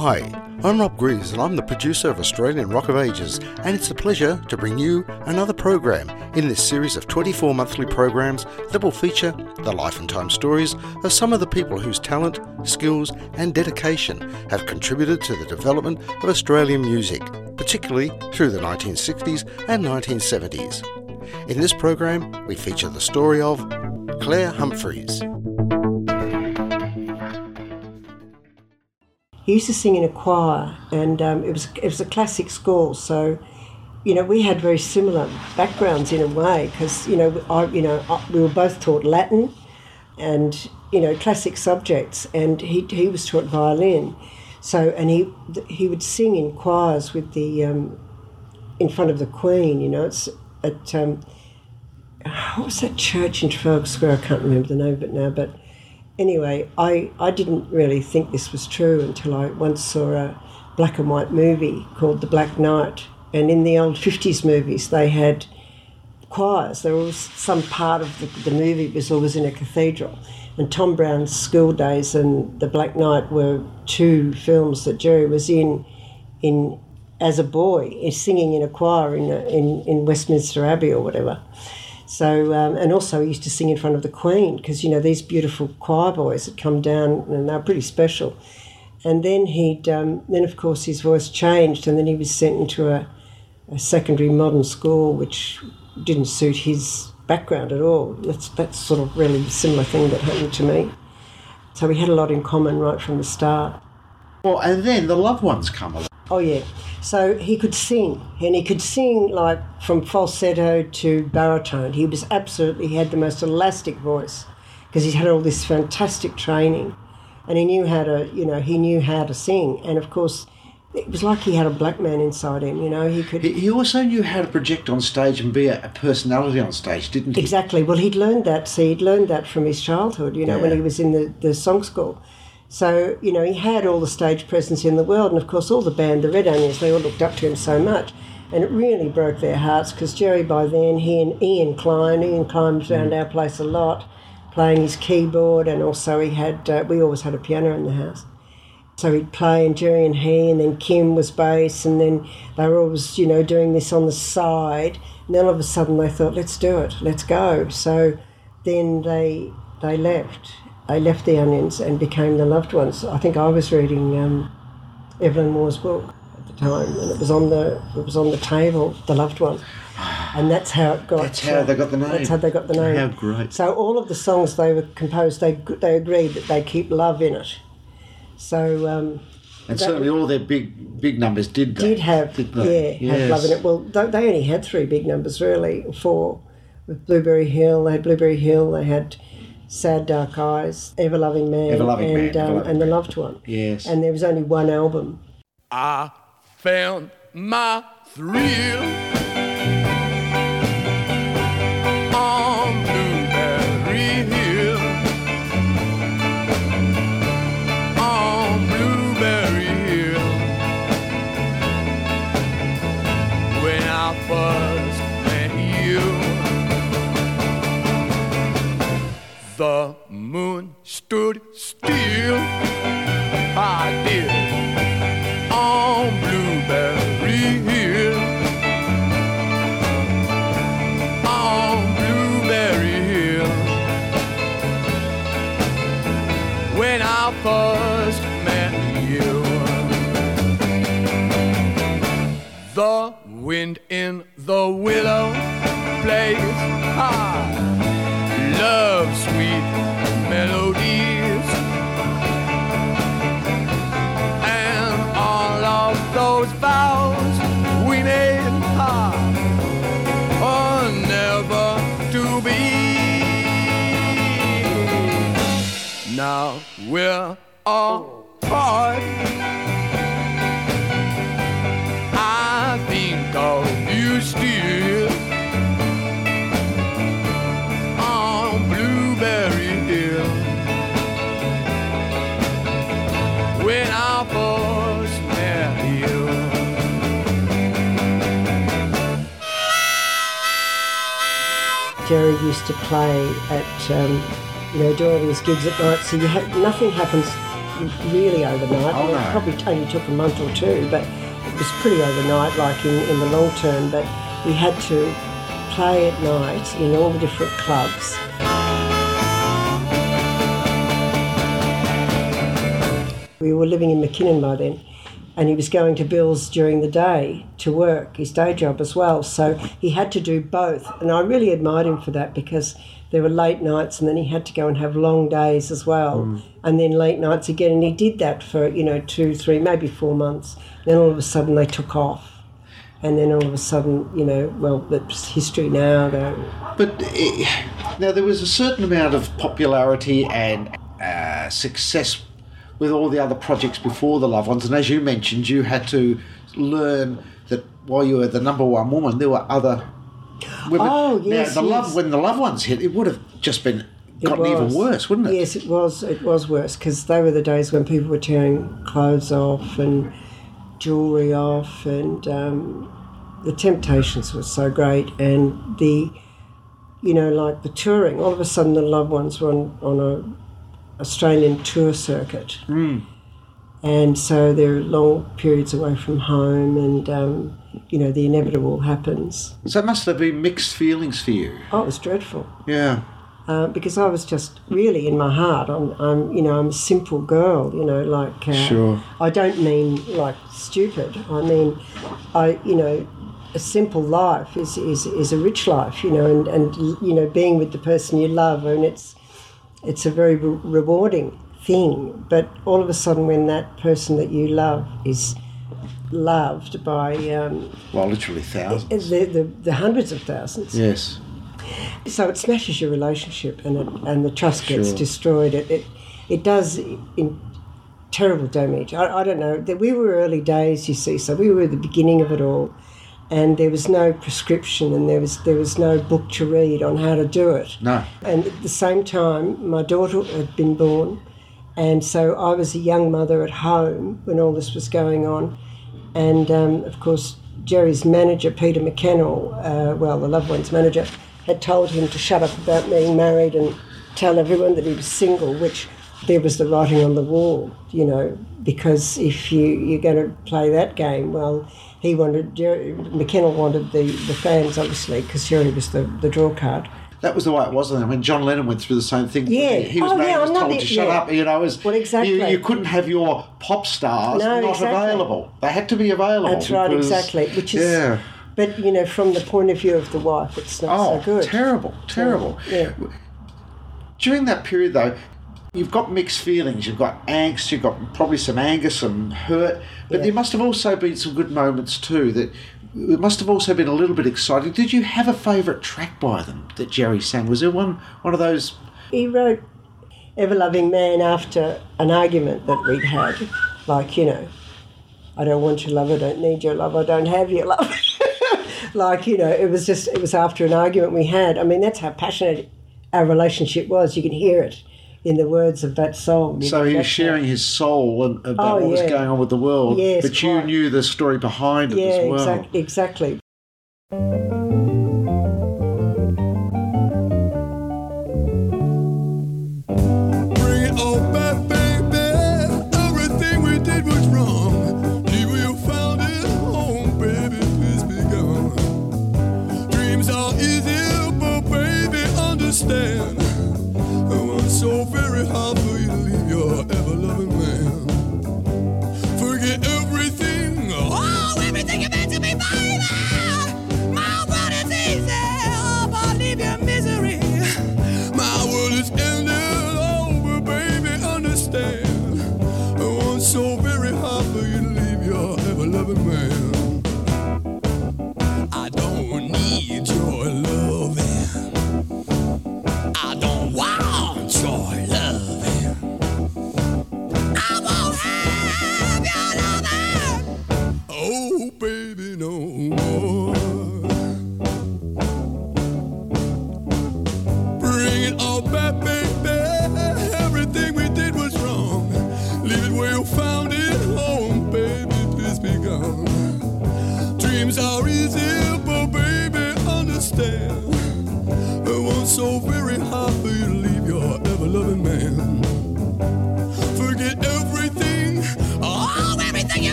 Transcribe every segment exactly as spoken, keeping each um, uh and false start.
Hi, I'm Rob Greaves and I'm the producer of Australian Rock of Ages, and it's a pleasure to bring you another program in this series of twenty-four monthly programs that will feature the life and time stories of some of the people whose talent, skills and dedication have contributed to the development of Australian music, particularly through the nineteen sixties and nineteen seventies. In this program, we feature the story of Claire Humphreys. He used to sing in a choir, and um, it was it was a classic school. So, you know, we had very similar backgrounds in a way, because you know, I, you know, I, we were both taught Latin, and you know, classic subjects, and he he was taught violin. So, and he he would sing in choirs with the um, in front of the Queen. You know, it's at um, what was that church in Trafalgar Square? I can't remember the name of it now, but. Anyway, I, I didn't really think this was true until I once saw a black and white movie called The Black Knight. And in the old fifties movies, they had choirs. There was some part of the, the movie was always in a cathedral. And Tom Brown's School Days and The Black Knight were two films that Jerry was in in as a boy, singing in a choir in, in, in Westminster Abbey or whatever. So, um, and also he used to sing in front of the Queen, because, you know, these beautiful choir boys had come down and they were pretty special. And then he'd, um, then of course his voice changed, and then he was sent into a, a secondary modern school, which didn't suit his background at all. That's, that's sort of really similar thing that happened to me. So we had a lot in common right from the start. Well, and then the loved ones come along. Oh, yeah. So he could sing, and he could sing like from falsetto to baritone. He was absolutely, he had the most elastic voice, because he had all this fantastic training, and he knew how to, you know, he knew how to sing. And of course, it was like he had a black man inside him, you know. He could. He also knew how to project on stage and be a, a personality on stage, didn't he? Exactly. Well, he'd learned that, see, he'd learned that from his childhood, you know, yeah. when he was in the, the song school. So, you know, he had all the stage presence in the world, and of course all the band, the Red Onions, they all looked up to him so much. And it really broke their hearts, because Jerry, by then, he and Ian Klein, Ian Klein was around mm. our place a lot, playing his keyboard, and also he had, uh, we always had a piano in the house. So he'd play, and Jerry and he, and then Kim was bass, and then they were always, you know, doing this on the side. And then all of a sudden they thought, let's do it, let's go. So then they they left. They left the Onions and became the Loved Ones. I think I was reading um, Evelyn Moore's book at the time, and it was on the it was on the table, The Loved One, and that's how it got. That's how they got the name. That's how they got the name. How great! So all of the songs they were composed, they they agreed that they keep love in it. So um, and certainly all their big big numbers did they? Did have did they? yeah yes. have love in it. Well, they only had three big numbers really. Four with Blueberry Hill. They had Blueberry Hill. They had Sad Dark Eyes, Ever Loving Man, Ever Loving and, Man, um, Ever and The Loved One. Yes. And there was only one album. I found my thrill on Blueberry Hill, on Blueberry Hill, when I first met you. The moon stood still, I did, on Blueberry Hill, on Blueberry Hill, when I first met you. The wind in the willow plays high, love sweet melodies, and all of those vows we made ah, are never to be. Now we're apart, I think of you still on Blueberry Hill, when I first met you. Jerry used to play at, um, you know, do all these gigs at night, so you ha- nothing happens really overnight. Oh, It no. probably only took a month or two, but it was pretty overnight, like in, in the long term. But we had to play at night in all the different clubs. We were living in McKinnon by then, and he was going to Bill's during the day to work, his day job as well. So he had to do both, and I really admired him for that because there were late nights and then he had to go and have long days as well, mm. and then late nights again, and he did that for, you know, two, three, maybe four months. Then all of a sudden they took off, and then all of a sudden, you know, well, it's history now. Though. But uh, now there was a certain amount of popularity and uh, success with all the other projects before the Loved Ones, and as you mentioned, you had to learn that while you were the number one woman, there were other women. Oh, yes, now, the yes. love, when the Loved Ones hit, it would have just been gotten even worse, wouldn't it? Yes, it was. It was worse because they were the days when people were tearing clothes off and jewellery off, and um, the temptations were so great, and the, you know, like the touring. All of a sudden, the Loved Ones were on, on a Australian tour circuit, mm. and so they're long periods away from home, and um, you know, the inevitable happens. So it must have been mixed feelings for you. Oh, it was dreadful. Yeah. Uh, because I was just really in my heart. I'm, I'm, you know, I'm a simple girl. You know, like uh, sure. I don't mean like stupid. I mean, I, you know, a simple life is is, is a rich life. You know, and, and you know, being with the person you love, and it's it's a very re- rewarding thing. But all of a sudden, when that person that you love is loved by um, well, literally thousands, the, the the hundreds of thousands. Yes. So it smashes your relationship, and it, and the trust gets Sure. destroyed. It, it it does in terrible damage. I, I don't know. We were early days, you see, so we were at the beginning of it all, and there was no prescription, and there was there was no book to read on how to do it. No. And at the same time, my daughter had been born, and so I was a young mother at home when all this was going on, and um, of course Jerry's manager, Peter McKennell, uh, well, the Loved Ones manager, had told him to shut up about being married and tell everyone that he was single, which there was the writing on the wall, you know, because if you, you're going to play that game, well, he wanted, Jerry, McKennell wanted the, the fans, obviously, because Jerry was the, the draw card. That was the way it was. I mean, John Lennon went through the same thing. Yeah. He was, Oh, made, yeah, was I'm not told the- to shut yeah. up. You know, as Well, exactly. You, you couldn't have your pop stars No, not exactly. available. They had to be available. That's right, because- exactly, which is... Yeah. But, you know, from the point of view of the wife, it's not Oh, so good. terrible, terrible. Yeah. During that period, though, you've got mixed feelings. You've got angst, you've got probably some anger, some hurt, but Yeah. there must have also been some good moments too. That it must have also been a little bit exciting. Did you have a favourite track by them that Jerry sang? Was there one one of those? He wrote Ever Loving Man after an argument that we'd had, like, you know, I don't want your love, I don't need your love, I don't have your love. Like, you know, it was just, it was after an argument we had. I mean, that's how passionate our relationship was. You can hear it in the words of that song. So know, he was that's sharing how- his soul and about Oh, what was yeah. going on with the world, Yes, but you quite. knew the story behind it Yeah, as well. exact, exactly. Bring it all back, baby. Everything we did was wrong. Leave where you found it home, baby. Please be gone. Dreams are easy, but baby, understand. It was so very hard for you to leave your ever-loving man. Forget everything, oh, everything you meant to me, baby.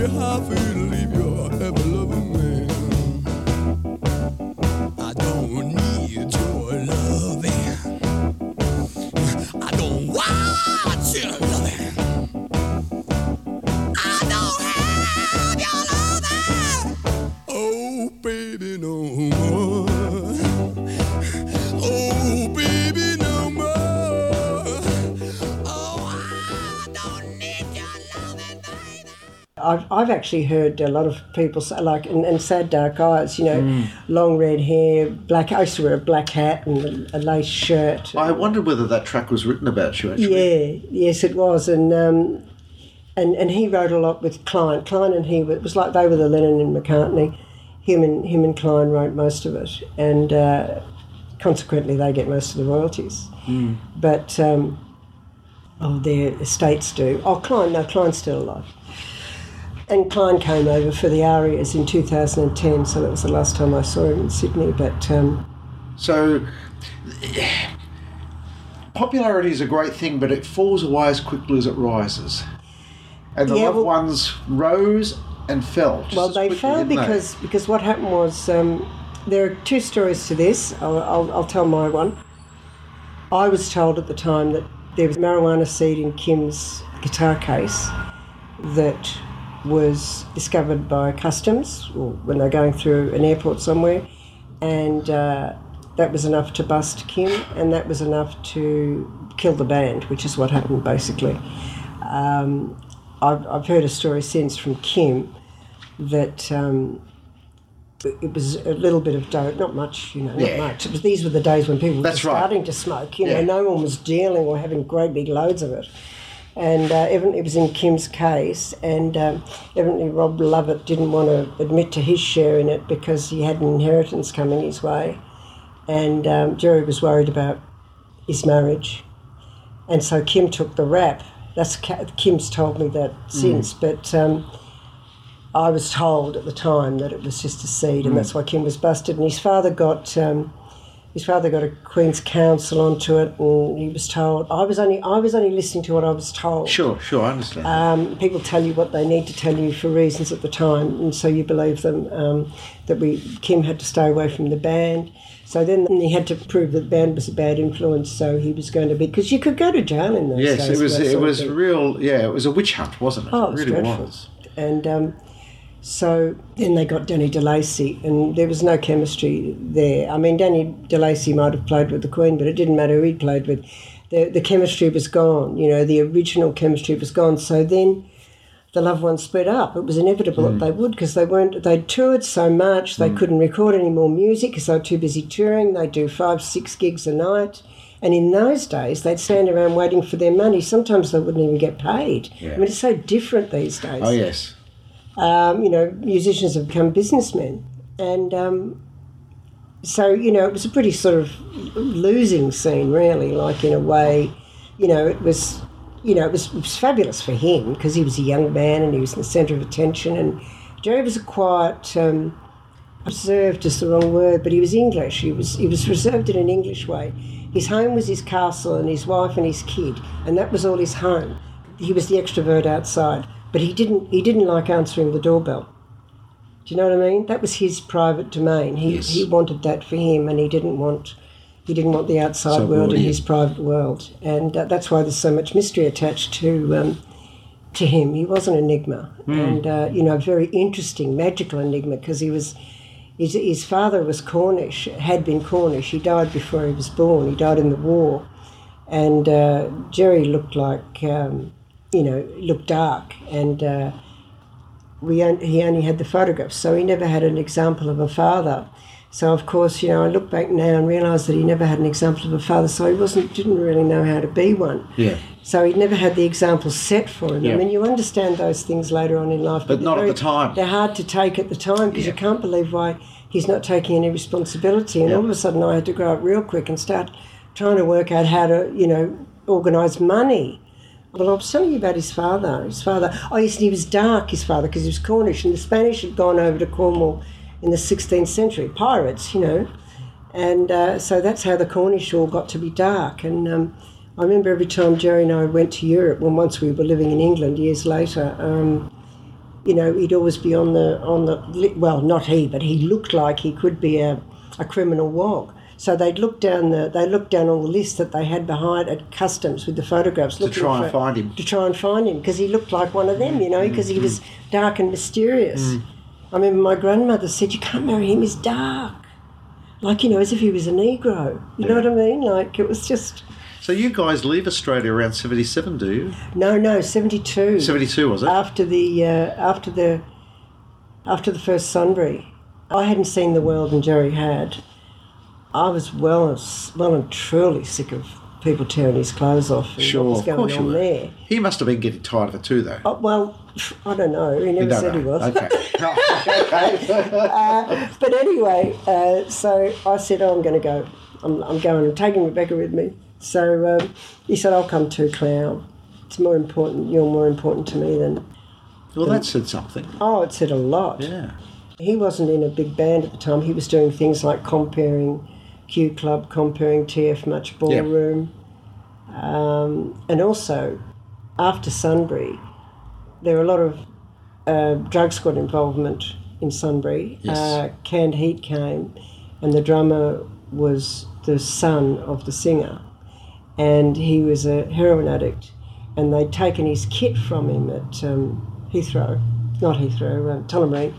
how I feel to leave your ever-loving man. I don't need your loving. I don't want your loving. I don't have your loving. Oh, baby, no more. Oh, baby, no more. Oh, I don't need your loving, baby. I've, I've actually heard a lot of people say, like, and, and sad dark eyes, you know, Mm. long red hair, black. I used to wear a black hat and a, a lace shirt. I wondered whether that track was written about you, actually. Yeah, yes, it was, and um, and and he wrote a lot with Klein. Klein and he, it was like they were the Lennon and McCartney. Him and him and Klein wrote most of it, and uh, consequently they get most of the royalties. Mm. But um, oh, their estates do. Oh, Klein, no, Klein's still alive. And Klein came over for the Arias in two thousand ten, so that was the last time I saw him in Sydney. But um, So, popularity is a great thing, but it falls away as quickly as it rises. And the Yeah, loved well- ones rose and fell. just well, as they quickly, fell didn't they? because because what happened was um, there are two stories to this. I'll, I'll, I'll tell my one. I was told at the time that there was marijuana seed in Kim's guitar case that was discovered by customs or when they're going through an airport somewhere, and uh, that was enough to bust Kim, and that was enough to kill the band, which is what happened basically. Um, I've, I've heard a story since from Kim that um, it was a little bit of dope, not much, you know, not Yeah. much. It was, these were the days when people That's were right. starting to smoke. You Yeah. know, no one was dealing or having great big loads of it. And uh, evidently it was in Kim's case, and um, evidently Rob Lovett didn't want to admit to his share in it because he had an inheritance coming his way. And um, Jerry was worried about his marriage. And so Kim took the rap. That's Kim's told me that since, Mm. but um, I was told at the time that it was just a seed, and Mm. that's why Kim was busted. And his father got um, his father got a Queen's Counsel onto it, and he was told. I was only I was only listening to what I was told. Sure, sure, I understand. Um, people tell you what they need to tell you for reasons at the time, and so you believe them. Um, that we Kim had to stay away from the band. So then he had to prove that the band was a bad influence, so he was going to be... Because you could go to jail in those yes, days. it for was that it sort of was thing. real, yeah, it was a witch hunt, wasn't it? Oh, it it was really dreadful. was. And um, so then they got Danny DeLacy, and there was no chemistry there. I mean, Danny DeLacy might have played with the Queen, but it didn't matter who he played with. The, the chemistry was gone, you know, the original chemistry was gone. So then the loved ones split up. It was inevitable Mm. that they would, because they weren't. They'd toured so much they Mm. couldn't record any more music because they were too busy touring. They'd do five, six gigs a night, and in those days they'd stand around waiting for their money. Sometimes they wouldn't even get paid. Yeah. I mean, it's so different these days. Oh, yes. Um, you know, musicians have become businessmen, and um, so you know, it was a pretty sort of losing scene, really. Like in a way, you know, it was. You know, it was, it was fabulous for him because he was a young man and he was in the centre of attention. And Jerry was a quiet, um, reserved is the wrong word, but he was English. He was he was reserved in an English way. His home was his castle and his wife and his kid, and that was all his home. He was the extrovert outside, but he didn't he didn't like answering the doorbell. Do you know what I mean? That was his private domain. He Yes. he wanted that for him, and he didn't want. He didn't want the outside So world in brilliant. his private world, and uh, that's why there's so much mystery attached to um, to him. He was an enigma, and uh, you know, very interesting, magical enigma, because he was his, his father was Cornish, had been Cornish. He died before he was born. He died in the war, and uh, Jerry looked like um, you know looked dark, and uh, we on, he only had the photographs, so he never had an example of a father. So of course, you know, I look back now and realise that he never had an example of a father, so he wasn't didn't really know how to be one. Yeah. So he'd never had the example set for him. Yeah. I mean, you understand those things later on in life, But they're not at very- the time. They're hard to take at the time because Yeah. you can't believe why he's not taking any responsibility. And Yeah. all of a sudden, I had to grow up real quick and start trying to work out how to, you know, organise money. Well, I was telling you about his father. His father, oh yes, and he was dark, his father, because he was Cornish, and the Spanish had gone over to Cornwall in the sixteenth century, pirates, you know. And uh, so that's how the Cornish all got to be dark. And um, I remember every time Jerry and I went to Europe, well, once we were living in England years later, um, you know, he'd always be on the, on the li- well, not he, but he looked like he could be a, a criminal wog. So they'd look down the, they looked down all the lists that they had behind at customs with the photographs. To looking try for, and find him. To try and find him, because he looked like one of them, you know, because he was dark and mysterious. Mm. I remember my grandmother said, you can't marry him, he's dark. Like, you know, as if he was a Negro. You know what I mean? Like, it was just... So you guys leave Australia around seventy-seven, do you? No, no, seventy-two. seventy-two, was it? After the, uh, after the, after the first Sunbury. I hadn't seen the world and Jerry had. I was well, well and truly sick of people tearing his clothes off and Sure, what was of going course you on were. there. He must have been getting tired of it too, though. Oh, well, I don't know. He never You don't said know. he was. Okay. okay. uh, but anyway, uh, so I said, oh, I'm going to go. I'm, I'm going. I'm taking Rebecca with me. So um, he said, I'll come too, Clown. It's more important. You're more important to me than... Well, that said something. Oh, it said a lot. Yeah. He wasn't in a big band at the time. He was doing things like comparing Q Club, comparing T F Much Ballroom. Um, and also, after Sunbury, there were a lot of uh, drug squad involvement in Sunbury. Yes. Uh, Canned Heat came, and the drummer was the son of the singer, and he was a heroin addict, and they'd taken his kit from him at um, Heathrow, not Heathrow, um, Tullamarine.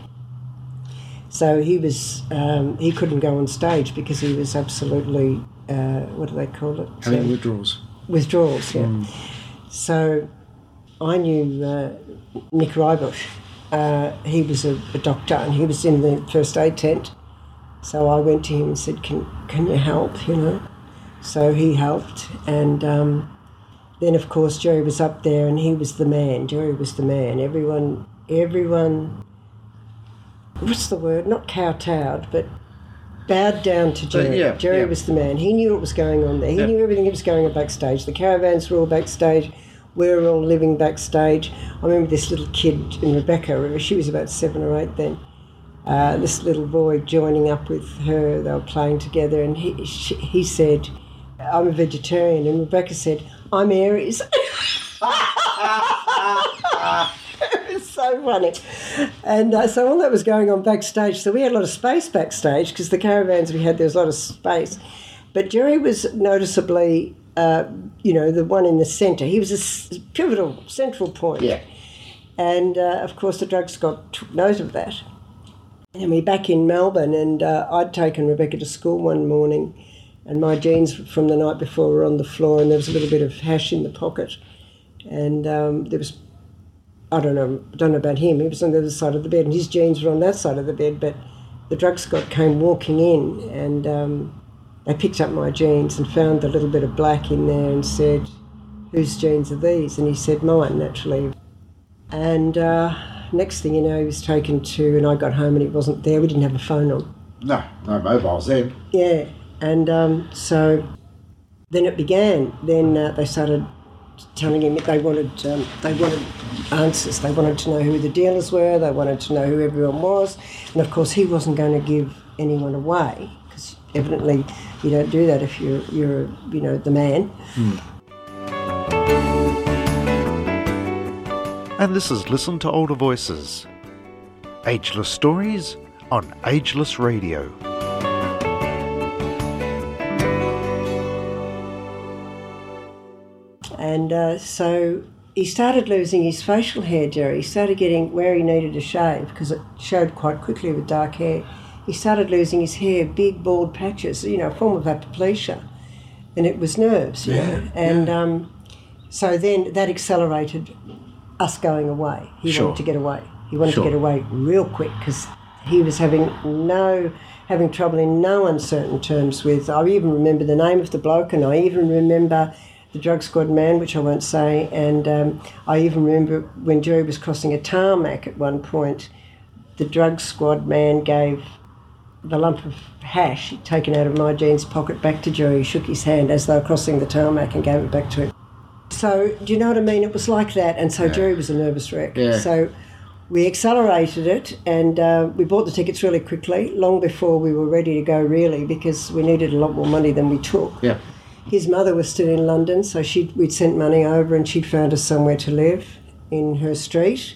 So he was, um, he couldn't go on stage because he was absolutely, uh, what do they call it? Having Um, withdrawals. Withdrawals, yeah. Mm. So I knew uh, Nick Rybush. Uh, he was a, a doctor and he was in the first aid tent. So I went to him and said, can can you help, you know? So he helped. And um, then, of course, Jerry was up there and he was the man. Jerry was the man. Everyone, everyone, what's the word? Not kowtowed, but bowed down to Jerry. yeah, Jerry yeah. was the man. He knew what was going on there. He Yeah. knew everything that was going on backstage. The caravans were all backstage. We were all living backstage. I remember this little kid in Rebecca, she was about seven or eight then, uh, this little boy joining up with her. They were playing together and he, she, he said, I'm a vegetarian. And Rebecca said, I'm Aries. It was so funny. And uh, so all that was going on backstage. So we had a lot of space backstage because the caravans we had, there was a lot of space. But Jerry was noticeably, uh, you know, the one in the centre. He was a s- pivotal, central point. Yeah. And, uh, of course, the drug squad took note of that. And we're back in Melbourne, and uh, I'd taken Rebecca to school one morning, and my jeans from the night before were on the floor, and there was a little bit of hash in the pocket. And um, there was, I don't know, I don't know about him, he was on the other side of the bed, and his jeans were on that side of the bed, but the drug squad came walking in, and um, they picked up my jeans and found a little bit of black in there and said, whose jeans are these? And he said, mine, naturally. And uh, next thing you know, he was taken to, and I got home and he wasn't there. We didn't have a phone on. No, no mobiles then. Yeah, and um, so then it began. Then uh, they started telling him that they wanted um, they wanted answers. They wanted to know who the dealers were. They wanted to know who everyone was, and of course he wasn't going to give anyone away because evidently you don't do that if you're you're you know the man. Mm. And this is Listen to Older Voices. Ageless stories on Ageless Radio. And uh, so he started losing his facial hair, Jerry. He started getting where he needed to shave because it showed quite quickly with dark hair. He started losing his hair, big bald patches, you know, a form of apoplegia. And it was nerves, you Yeah, know. And yeah. um, so then that accelerated us going away. He Sure. wanted to get away. He wanted Sure. to get away real quick because he was having no, having trouble in no uncertain terms with, I even remember the name of the bloke, and I even remember the drug squad man, which I won't say, and um, I even remember when Jerry was crossing a tarmac at one point, the drug squad man gave the lump of hash he'd taken out of my jeans pocket back to Jerry. He shook his hand as they were crossing the tarmac and gave it back to him. So, do you know what I mean? It was like that, and so Yeah. Jerry was a nervous wreck. Yeah. So we accelerated it, and uh, we bought the tickets really quickly, long before we were ready to go, really, because we needed a lot more money than we took. Yeah. His mother was still in London, so she'd, we'd sent money over and she'd found us somewhere to live in her street.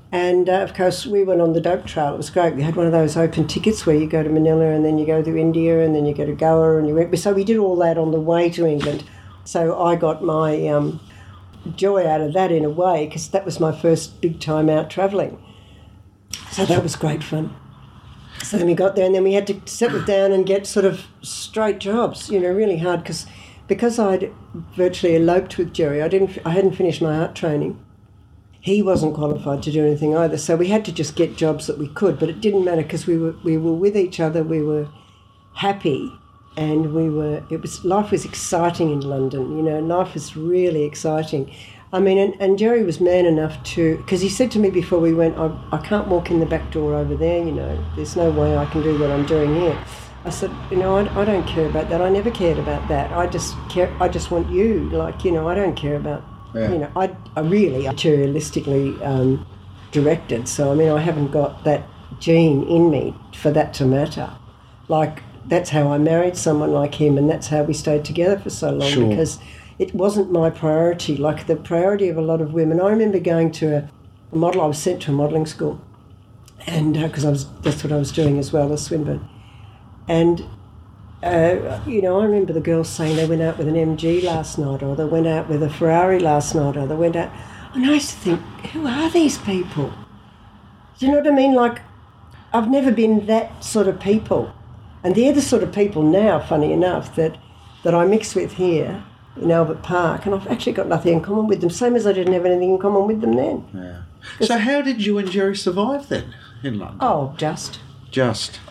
And, uh, of course, we went on the dope trail. It was great. We had one of those open tickets where you go to Manila and then you go to India and then you go to Goa and you went... So we did all that on the way to England. So I got my um, joy out of that in a way, because that was my first big time out travelling. So that was great fun. So then we got there and then we had to settle down and get sort of straight jobs, you know, really hard, because because I'd virtually eloped with Jerry, I didn't, I hadn't finished my art training. He wasn't qualified to do anything either, so we had to just get jobs that we could, but it didn't matter because we were we were with each other, we were happy, and we were, it was, life was exciting in London, you know, life was really exciting. I mean, and, and Jerry was man enough to, because he said to me before we went, I, I can't walk in the back door over there, you know, there's no way I can do what I'm doing here. I said, you know, I, I don't care about that, I never cared about that, I just care, I just want you, like, you know, I don't care about, yeah. you know, I, I really materialistically um, directed, so I mean, I haven't got that gene in me for that to matter. Like, that's how I married someone like him, and that's how we stayed together for so long, sure. because it wasn't my priority, like the priority of a lot of women. I remember going to a, a model, I was sent to a modelling school, and because uh, I was, that's what I was doing as well as Swinburne. And, uh, you know, I remember the girls saying they went out with an M G last night, or they went out with a Ferrari last night, or they went out... And I used to think, who are these people? Do you know what I mean? Like, I've never been that sort of people. And they're the sort of people now, funny enough, that, that I mix with here in Albert Park, and I've actually got nothing in common with them, same as I didn't have anything in common with them then. Yeah. So how did you and Jerry survive then in London? Oh, just. Just.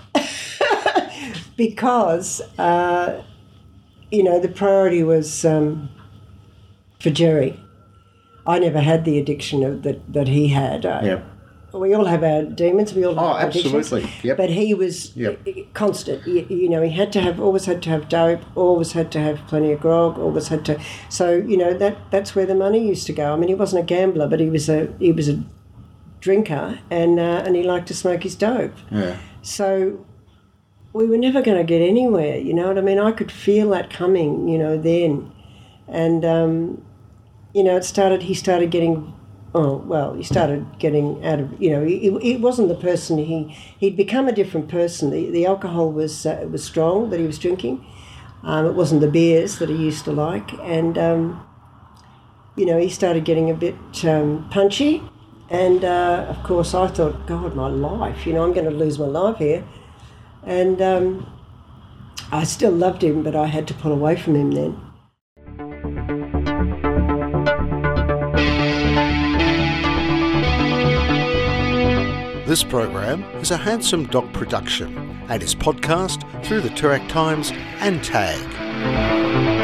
Because, uh, you know, the priority was um, for Jerry. I never had the addiction of, that, that he had. Uh, yep. We all have our demons, we all have oh, our absolutely. addictions. Yep. But he was yep. constant. You, you know, he had to have, always had to have dope, always had to have plenty of grog, always had to... So, you know, that that's where the money used to go. I mean, he wasn't a gambler, but he was a he was a drinker, and uh, and he liked to smoke his dope. Yeah. So we were never going to get anywhere, you know what I mean? I could feel that coming, you know, then. And, um, you know, it started, he started getting... Oh, well, he started getting out of, you know, he, he wasn't the person, he, he'd become a different person. The, the alcohol was uh, was strong that he was drinking. Um, it wasn't the beers that he used to like. And, um, you know, he started getting a bit um, punchy. And, uh, of course, I thought, God, my life, you know, I'm going to lose my life here. And um, I still loved him, but I had to pull away from him then. This program is a Handsome Dog production and is podcast through the Toorak Times and Tag.